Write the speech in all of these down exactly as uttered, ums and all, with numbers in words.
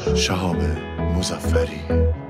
شهاب مظفری.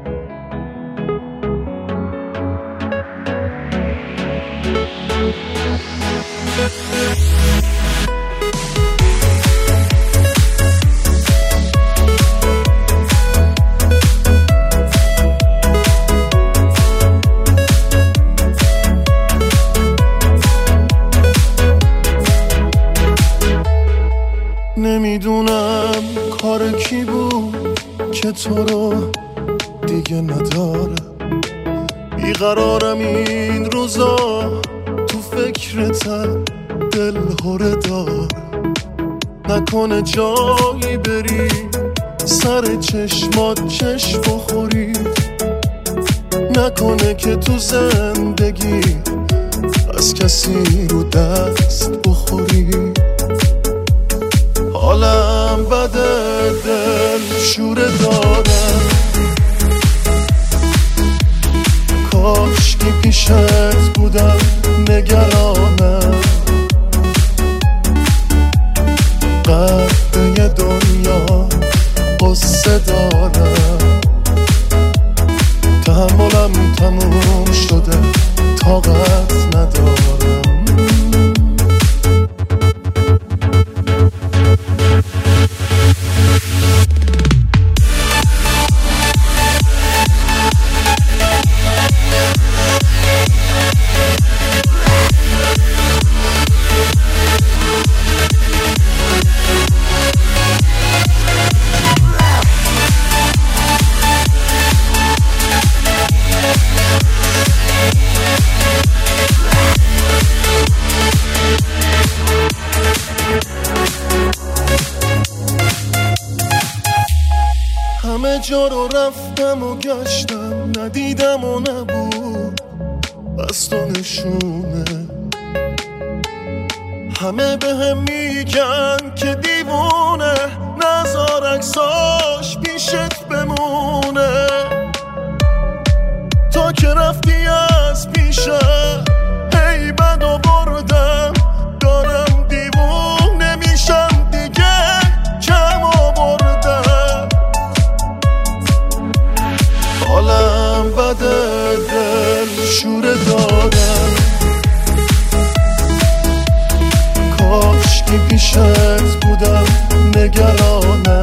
نمیدونم کار کی بود که تو رو دیگه نداره، بیقرارم این روزا، تو فکرتم دل هره دار. نکنه جایی بری سر چشمات چشم بخوری، نکنه که تو زندگی از کسی رو دست بخوری. حالم بده، دل شوره دارم، کاشکی پیشت بودم نگرانم. قدر دنیا قصه دارم، تحملم تموم شده، طاقت ندارم. همه جا رو رفتم و گشتم، ندیدم و نبود بس تو نشونه. همه به هم میگن که دیوونه، نزار عکساش پیشت بمونه. تا که رفتی از پیشم ای بد آوردم، دارم دیوونه میشم دیگه، کم آوردم. حالم بده، دل شوره دارم، کاشکی پیشت بودم نگرانم.